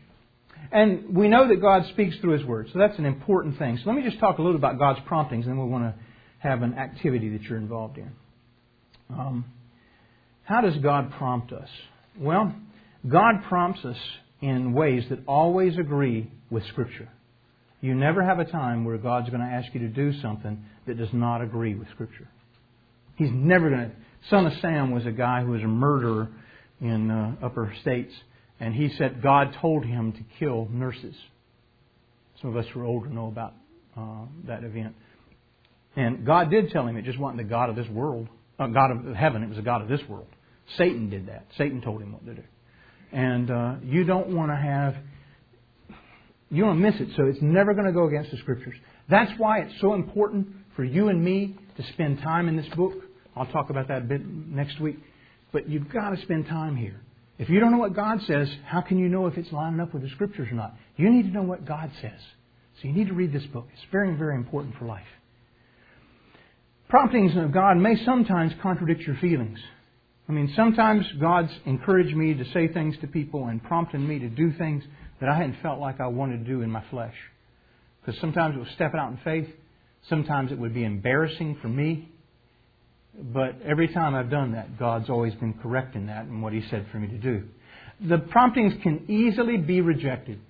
And we know that God speaks through His Word. So that's an important thing. So let me just talk a little about God's promptings, and then we'll want to have an activity that you're involved in. Um, how does God prompt us? Well, God prompts us in ways that always agree with Scripture. You never have a time where God's going to ask you to do something that does not agree with Scripture. He's never going to... Son of Sam was a guy who was a murderer in uh, upper states. And he said God told him to kill nurses. Some of us who are older know about uh, that event. And God did tell him it just wasn't the God of this world. Uh, God of heaven, it was the God of this world. Satan did that. Satan told him what to do. And uh, you don't want to have... You don't miss it. So it's never going to go against the Scriptures. That's why it's so important for you and me to spend time in this book. I'll talk about that a bit next week. But you've got to spend time here. If you don't know what God says, how can you know if it's lining up with the Scriptures or not? You need to know what God says. So you need to read this book. It's very, very important for life. Promptings of God may sometimes contradict your feelings. I mean, sometimes God's encouraged me to say things to people and prompted me to do things that I hadn't felt like I wanted to do in my flesh. Because sometimes it was stepping out in faith. Sometimes it would be embarrassing for me. But every time I've done that, God's always been correcting that and what He said for me to do. The promptings can easily be rejected.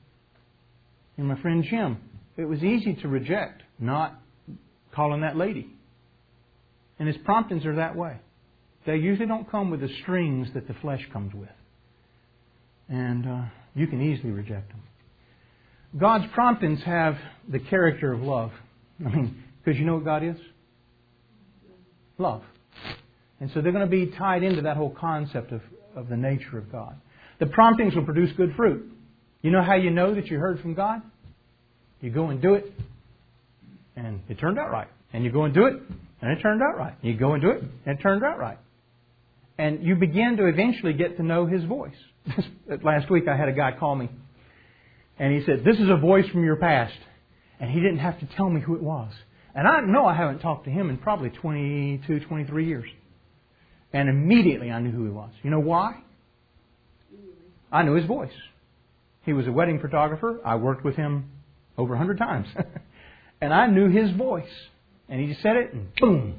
And my friend Jim, it was easy to reject not calling that lady. And his promptings are that way. They usually don't come with the strings that the flesh comes with. And uh, you can easily reject them. God's promptings have the character of love. I mean, because you know what God is? Love. And so they're going to be tied into that whole concept of, of the nature of God. The promptings will produce good fruit. You know how you know that you heard from God? You go and do it, and it turned out right. And you go and do it, and it turned out right. You go and do it, and it turned out right. And you begin to eventually get to know His voice. Last week I had a guy call me, and he said, "This is a voice from your past." And he didn't have to tell me who it was. And I know I haven't talked to him in probably twenty-two, twenty-three years. And immediately I knew who he was. You know why? I knew his voice. He was a wedding photographer. I worked with him over a hundred times. And I knew his voice. And he just said it, and boom,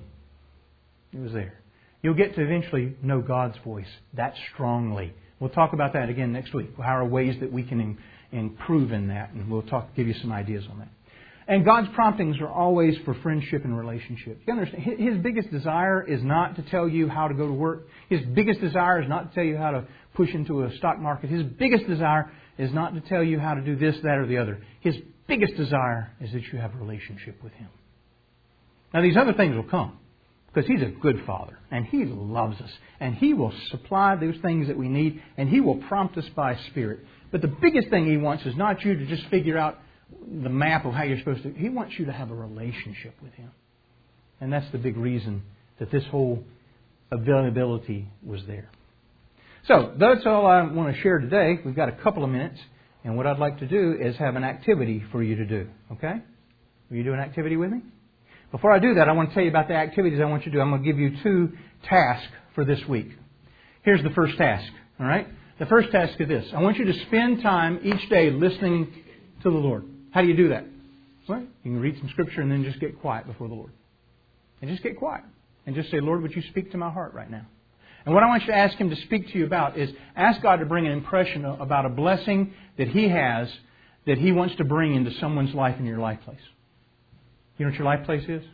it was there. You'll get to eventually know God's voice that strongly. We'll talk about that again next week. How are ways that we can im- improve in that, and we'll talk, give you some ideas on that. And God's promptings are always for friendship and relationship. You understand? His biggest desire is not to tell you how to go to work. His biggest desire is not to tell you how to push into a stock market. His biggest desire is not to tell you how to do this, that, or the other. His biggest desire is that you have a relationship with Him. Now, these other things will come because He's a good Father and He loves us and He will supply those things that we need and He will prompt us by Spirit. But the biggest thing He wants is not you to just figure out the map of how you're supposed to. He wants you to have a relationship with Him. And that's the big reason that this whole availability was there. So, that's all I want to share today. We've got a couple of minutes. And what I'd like to do is have an activity for you to do. Okay? Will you do an activity with me? Before I do that, I want to tell you about the activities I want you to do. I'm going to give you two tasks for this week. Here's the first task. All right? The first task is this. I want you to spend time each day listening to the Lord. How do you do that? Well, you can read some Scripture and then just get quiet before the Lord. And just get quiet. And just say, "Lord, would you speak to my heart right now?" And what I want you to ask Him to speak to you about is ask God to bring an impression about a blessing that He has that He wants to bring into someone's life in your life place. You know what your life place is?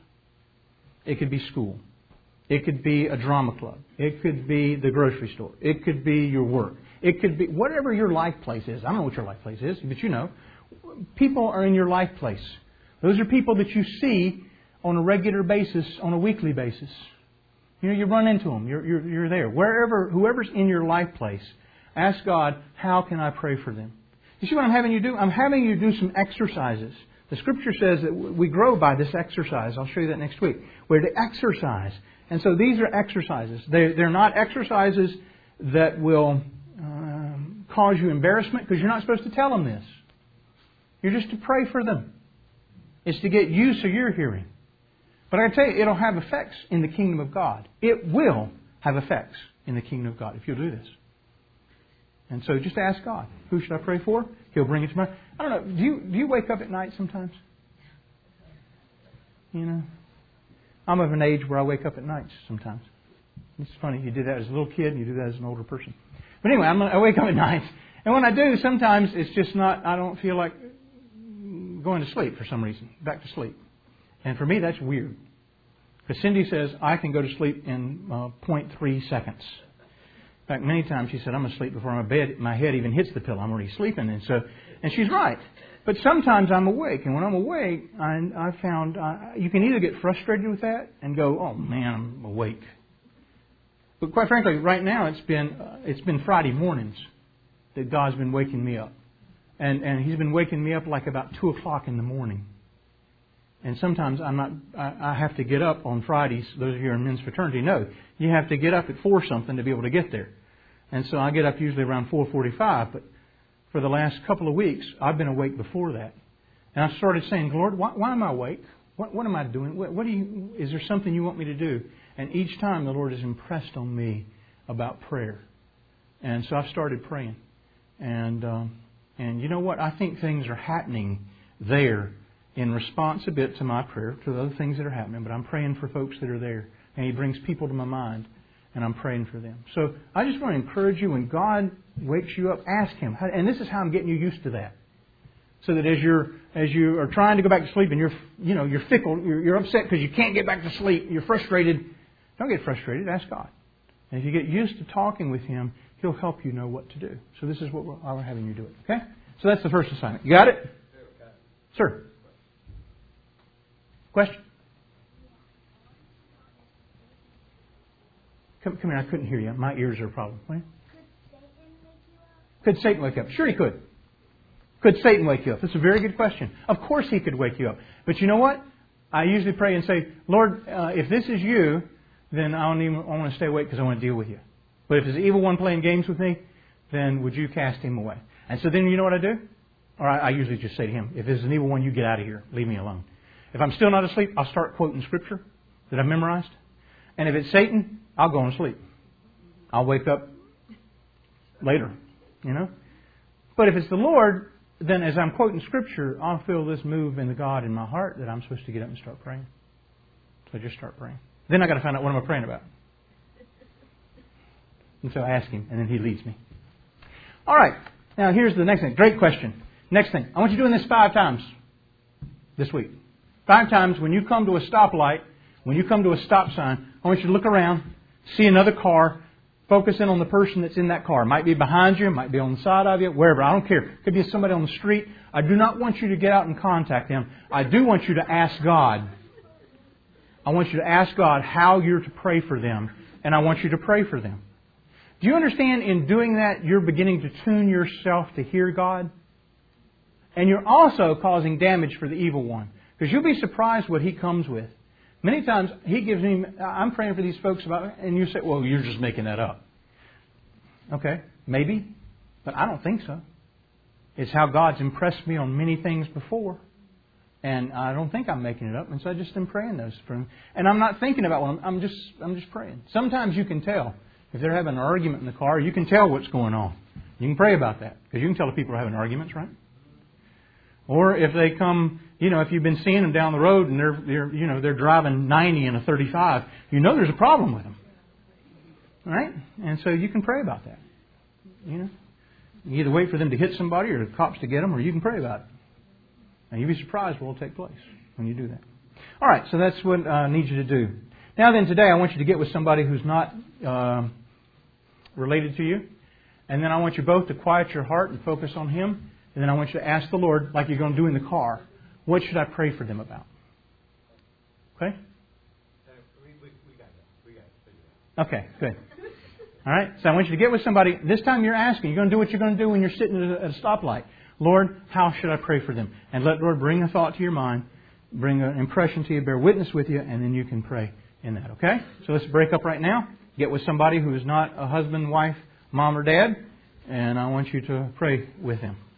It could be school. It could be a drama club. It could be the grocery store. It could be your work. It could be whatever your life place is. I don't know what your life place is, but you know. People are in your life place. Those are people that you see on a regular basis, on a weekly basis. You know, you run into them. You're, you're, you're there. Wherever, whoever's in your life place, ask God, how can I pray for them? You see what I'm having you do? I'm having you do some exercises. The Scripture says that we grow by this exercise. I'll show you that next week. We're to exercise. And so these are exercises. They're, they're not exercises that will um, cause you embarrassment because you're not supposed to tell them this. You're just to pray for them. It's to get use of your hearing. But I tell you, it'll have effects in the kingdom of God. It will have effects in the kingdom of God if you'll do this. And so just ask God, who should I pray for? He'll bring it to mind. I don't know, do you, do you wake up at night sometimes? You know? I'm of an age where I wake up at night sometimes. It's funny, you did that as a little kid and you do that as an older person. But anyway, I'm, I wake up at night. And when I do, sometimes it's just not, I don't feel like going to sleep for some reason. Back to sleep. And for me, that's weird. Because Cindy says I can go to sleep in uh, zero point three seconds. In fact, many times she said I'm going to sleep before my bed, my head even hits the pillow. I'm already sleeping. And so, and she's right. But sometimes I'm awake. And when I'm awake, I, I found uh, you can either get frustrated with that and go, oh man, I'm awake. But quite frankly, right now it's been uh, it's been Friday mornings that God's been waking me up. And and He's been waking me up like about two o'clock in the morning. And sometimes I'm not. I, I have to get up on Fridays. Those of you in men's fraternity know you have to get up at four something to be able to get there. And so I get up usually around four forty-five. But for the last couple of weeks, I've been awake before that. And I started saying, Lord, why, why am I awake? What, what am I doing? What, what do you? Is there something you want me to do? And each time the Lord has impressed on me about prayer. And so I've started praying. And um, and you know what? I think things are happening there in response a bit to my prayer, to the other things that are happening. But I'm praying for folks that are there. And He brings people to my mind. And I'm praying for them. So I just want to encourage you, when God wakes you up, ask Him. And this is how I'm getting you used to that. So that as you're as you are trying to go back to sleep and you're you know you're fickle, you're, you're upset because you can't get back to sleep, you're frustrated. Don't get frustrated. Ask God. And if you get used to talking with Him, He'll help you know what to do. So this is what we're, we're having you do it. Okay? So that's the first assignment. You got it? Sir? Question? Come, come here, I couldn't hear you. My ears are a problem. What? Could Satan wake you up? Sure he could. Could Satan wake you up? That's a very good question. Of course he could wake you up. But you know what? I usually pray and say, Lord, uh, if this is you, then I don't even I want to stay awake because I want to deal with you. But if it's the evil one playing games with me, then would you cast him away? And so then you know what I do? Or I, I usually just say to him, if it's an evil one, you get out of here. Leave me alone. If I'm still not asleep, I'll start quoting Scripture that I've memorized. And if it's Satan, I'll go and sleep. I'll wake up later, you know. But if it's the Lord, then as I'm quoting Scripture, I'll feel this move in the God in my heart that I'm supposed to get up and start praying. So I just start praying. Then I got to find out what am I praying about. And so I ask Him, and then He leads me. All right. Now here's the next thing. Great question. Next thing. I want you doing this five times this week. Five times when you come to a stoplight, when you come to a stop sign, I want you to look around, see another car, focus in on the person that's in that car. It might be behind you, it might be on the side of you, wherever. I don't care. It could be somebody on the street. I do not want you to get out and contact them. I do want you to ask God. I want you to ask God how you're to pray for them, and I want you to pray for them. Do you understand in doing that, you're beginning to tune yourself to hear God? And you're also causing damage for the evil one. Because you'll be surprised what he comes with. Many times, he gives me, I'm praying for these folks about, and you say, well, you're just making that up. Okay, maybe, but I don't think so. It's how God's impressed me on many things before. And I don't think I'm making it up, and so I just am praying those for them. And I'm not thinking about one, I'm just, I'm just praying. Sometimes you can tell. If they're having an argument in the car, you can tell what's going on. You can pray about that, because you can tell if people are having arguments, right? Or if they come, you know, if you've been seeing them down the road and they're, they're, you know, they're driving ninety in a thirty-five, you know there's a problem with them, right? And so you can pray about that. You know, you either wait for them to hit somebody or the cops to get them, or you can pray about it. And you'll be surprised what will take place when you do that. All right, so that's what I need you to do. Now then, today I want you to get with somebody who's not uh, related to you, and then I want you both to quiet your heart and focus on Him. And then I want you to ask the Lord, like you're going to do in the car, what should I pray for them about? Okay? We, we, we got it. We got it figured out. Okay, good. All right? So I want you to get with somebody. This time you're asking. You're going to do what you're going to do when you're sitting at a, at a stoplight. Lord, how should I pray for them? And let Lord bring a thought to your mind, bring an impression to you, bear witness with you, and then you can pray in that. Okay? So let's break up right now. Get with somebody who is not a husband, wife, mom, or dad, and I want you to pray with them.